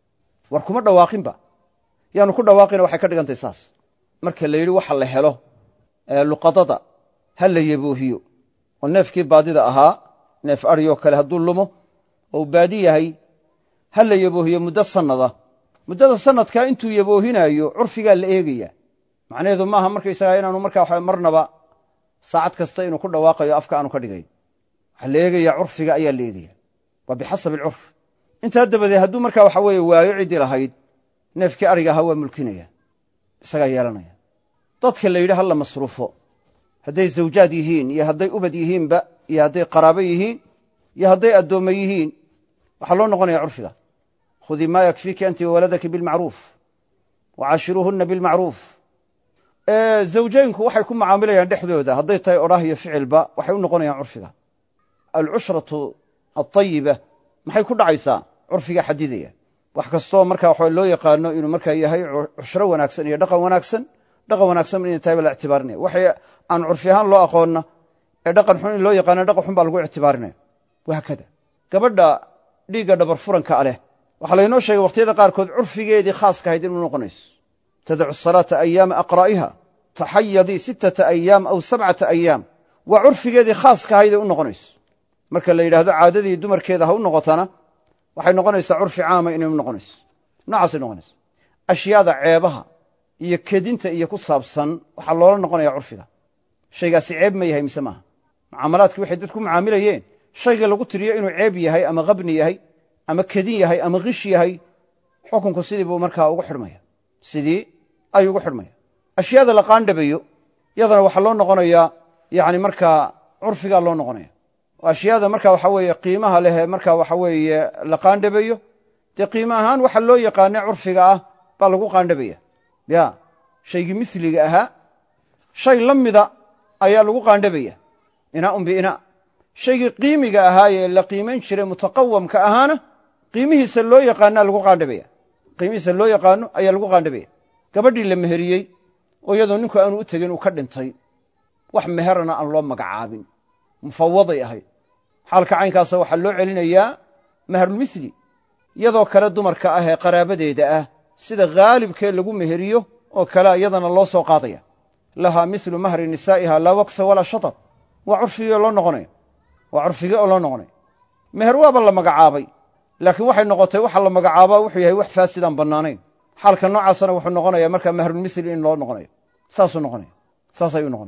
war kuma dhawaaqinba yaanu ku dhawaaqina waxay ka dhigantay saas marka la yidhi waxa la helo luqadada ha la yaboohiyo oo neefkii baadida ahaa neef aryoo kale hadduu lumo oo baadi yahay ha la yaboohiyo muddo sanada muddada sanadkaa intuu yaboohinaayo curfigaa la eegaya macnaheedu maaha markaysagaa inaanu markaa marnaba saacad kasta inuu ku dhawaaqayo afka aanu ka dhigayn waxaa la eegaya curfiga ayaa la eegaya waa bixasab alcurf intaa dabadeed hadduu markaa waxa weeye waayo ciddii lahayd neefkii ariga ahaa waa mulkinaya isagaa yeelanaya dadka la yidhi ha la masruufo hadday zawjaad yihiin iyo hadday ubad yihiinba iyo hadday qaraabo yihiin iyo hadday addoommo yihiin waxaa loo noqonaya curfiga khudii maa yakfiiki anti wawaladaki bilmacruuf wacaashiruuhunna bilmacruuf zawjaynku waxay ku mucaamilayaan dhexdooda hadday tahay odhaah iyo ficilba waxay u noqonayaan curfiga alcushratu alطayiba maxay ku dhacaysaa curfiga xadidaya wax kastoo markaa waxa loo yaqaano inuu markaa yahay cushro wanaagsan iyo dhaqan wanaagsan dhaqan wanaagsan inay tahay baa la ictibaarinaya waxay aan curfi ahaan loo aqoonna ee dhaqan xun in loo yaqaano dhaqan xun baa lagu ictibaarinaya wahaakada gabadha dhiigga dhabar furanka leh waxaa laynoo sheegay wakhtiyada qaarkood curfigeedii khaaska ahayd inuu noqonayso tadacu salaata ayaama aqraa'iha taxayadii sittata ayaam aw sabcata ayaam waa curfigeedii khaaska ahayday u noqonayso marka la yidhaahdo caadadii dumarkeeda ha u noqotana waxay noqonaysaa curfi caama inay u noqonayso noocaasay noqonaysa ashyaada ceebaha iyo kedinta iyo ku saabsan waxaa loola noqonaya curfiga shaygaasi ceeb ma yahay mise maaha mucaamalaadkii waxay dadku mucaamilayeen shayga lagu tiriyo inuu ceeb yahay ama qabni yahay ama kedin yahay ama kish yahay xukunku sidii buu markaa ugu xidhmaya sidii ayuu ugu xidhmaya ashyaada la qaandhabayo yadana waxaa loo noqonayaa yani markaa curfigaa loo noqonaya ashyaada marka waxa weeye qiimaha leh marka waxa weeye la qaandhabayo dee qiimo ahaan waxa loo yaqaana curfiga ah baa lagu qaandhabaya ya shaygii miliga ahaa shay la mida ayaa lagu qaandhabaya inaaun biinaa shaygii qiimiga ahaayee la qiimayn jiray mutaqawamka ahaana qiimihiisa loo yaqaanaa lagu qaandhabaya qiimihiisa loo yaqaano ayaa lagu qaandhabaya gabadhii la meheriyey oo iyadoo ninku aanu u tegin uu ka dhintay wax meherana aan loo magacaabin mufawaday ahayd xaalka caynkaasa waxaa loo celinayaa mahrulmithli iyadoo kale dumarka ah ee qaraabadeeda ah sida haalibkee lagu meheriyo oo kale iyadana loo soo qaadaya lahaa milu mahri nisaa'iha laa waksa walaa shatar waa curfigii loo noqonaya waa curfigii oo loo noqonaya meher waaba la magacaabay laakiin waxay noqotay waxa la magacaabaa wuxuu yahay wax faasidaan bannaanayn xaalka noocaasana wuxuu noqonaya markaa mahrulmithli in loo noqonayo saasuu noqonaya saas ayuu noqonaya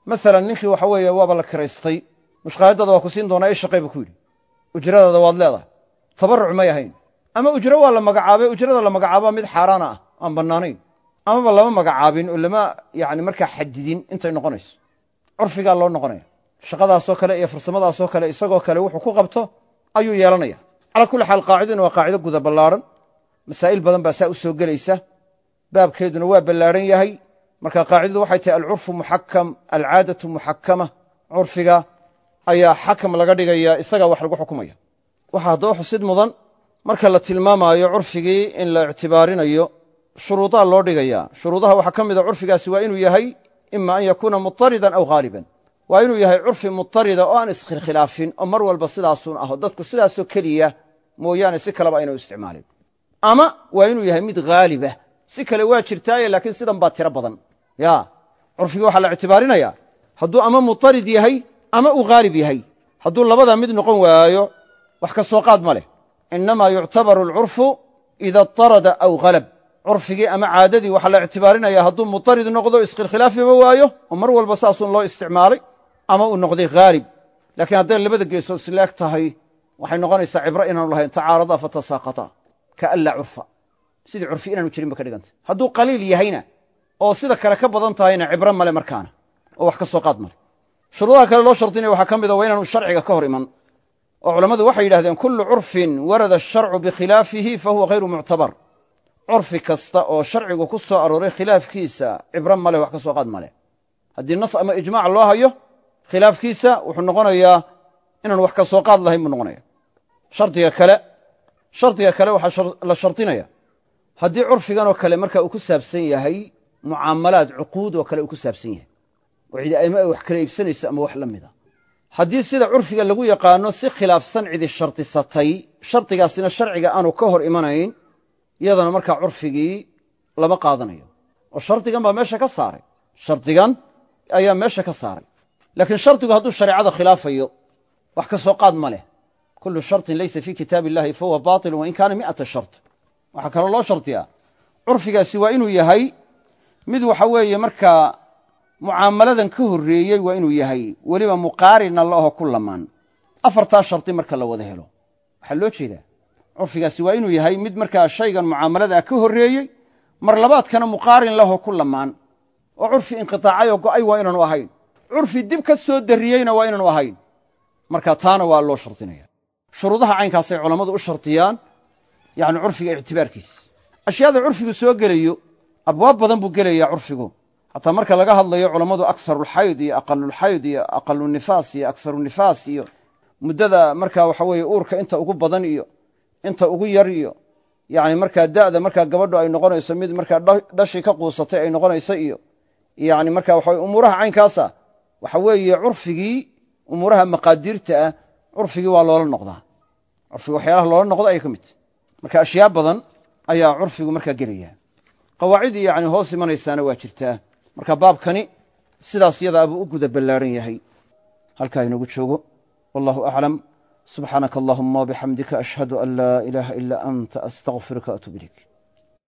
maalan ninkii waxa weeye waaba la kiraystay mushqaayadada waa ku siin doonaa ii shaqay buu ku yidhi ujradaada waad leedahay tabarruc may ahayn ama ujro waa la magacaabay ujrada la magacaaba mid xaaraana ah aan bannaanayn amaba lama magacaabin oo lama yani markaa xadidin intay noqonayso curfigaa loo noqonaya shaqadaasoo kale iyo farsamadaasoo kale isagoo kale wuxuu ku qabto ayuu yeelanaya calaa kulli xaal qaacidaduna waa qaacido guda ballaadhan masaa'il badan baa saa u soo gelaysa baabkeeduna waa ballaadhan yahay marka qaacidadu waxay tahay alcurfu muxakam alcaadatu muxakama curfiga ayaa xakam laga dhigaya isagaa wax lagu xukumaya waxaa haddaba xusid mudan marka la tilmaamaayo curfigii in la ictibaarinayo shuruudaa loo dhigaya shuruudaha waxaa ka mida curfigaasi waa inuu yahay ima an yakuuna mutaridan aw haaliban waa inuu yahay curfi mutarida oo aan iskhilkhilaafin oo mar walba sidaasun aho dadku sidaasoo keliya mooyaane si kaleba ayna u isticmaalin ama waa inuu yahay mid haalibah si kale waa jirtaaye laakiin sidan baa tiro badan ya curfigii waxaa la ictibaarinaya hadduu ama mutarid yahay ama uu haalib yahay hadduu labadaa mid noqon waayo wax ka soo qaad ma leh inamaa yuctabaru alcurfu ida itarada aw halab curfigii ama caadadii waxaa la ictibaarinaya hadduu mutarid noqdo iskhilkhilaafiba waayo oo mar walba saasun loo isticmaalay ama uu noqday haalib laakiin hadday labada geesood isleeg tahay waxay noqonaysaa cibro inaanu lahayn tacaarada fatasaaqata kaan laa curfa sidii curfi inaanu jirin ba ka dhigantay hadduu qaliil yahayna oo sida kale ka badan tahayna cibro male markaana oo wax ka soo qaad male shuruudaha kale loo shardinaya waxaa ka mida waa inaanu sharciga ka hor iman oo culammadu waxay yidhahdeen kullu curfin warada asharcu bikhilaafihi fahuwa hayru muctabar curfi kasta oo sharcigu ku soo arooray khilaafkiisa cibro maleh wax ka soo qaad maleh haddii nas ama ijmac loo hayo khilaafkiisa wuxuu noqonayaa inaan wax ka soo qaad lahayn buu noqonaya shardiga kale shardiga kale waxaa la shardinaya haddii curfiganoo kale marka uu ku saabsan yahay mucaamalaad cuquud oo kale uu ku saabsan yahay oo cidi ama ay wax kala iibsanayso ama wax la mida haddii sida curfiga lagu yaqaano si khilaafsan cidi shardisatay shardigaasina sharciga aanu ka hor imanayn iyadana markaa curfigii lama qaadanayo oo shardigan baa meesha ka saaray shardigan ayaa meesha ka saaray laakiin shardigu hadduu shareecada khilaafayo wax ka soo qaad ma leh kullu sharطin laysa fii kitaab illahi fahuwa baطilu wain kaana miata shart waxaa kaloo loo shardiyaa curfigaasi waa inuu yahay mid waxa weeye markaa mucaamaladan ka horreeyey waa inuu yahay weliba muqaarina laho ku lamaan afartaa shardi marka la wada helo waxaa loo jeedaa curfigaasi waa inuu yahay mid markaa shaygan mucaamaladaa ka horreeyey mar labaadkana muqaarin laho ku lamaan oo curfi inqiطaacay oo go'ay waa inaanu ahayn curfi dib ka soo darriyeyna waa inaanu ahayn marka taana waa loo shardinaya shuruudaha caynkaasay culammadu u shardiyaan yani curfiga ictibaarkiisa ashyaada curfigu soo gelayo abwaab badan buu gelaya curfigu xataa marka laga hadlayo culammadu akarulxayd iyo aqalulxayd iyo aqalunifaas iyo agsarunifaas iyo muddada markaa waxa weeye uurka inta ugu badan iyo inta ugu yar iyo yani markaa da'da markaa gabadhu ay noqonayso mid markaa dhashii ka quusatay ay noqonayso iyo yani marka waxa umuuraha caynkaasa waxa weeye curfigii umuuraha maqaadiirta ah curfigii waa loola noqdaa curfiga waxyaalaha loola noqdo ayay ka mid tahy marka ashyaa badan ayaa curfigu markaa gelaya qawaacid yani hoos imanaysaana waa jirtaa marka baabkani sidaas yadaa buu u guda ballaadhan yahay halkaa inagu joogo wallahu aclam subxaanaka allahuma wabixamdika ashhadu an laa ilaaha ilaa anta astaqfiruka atub ilayk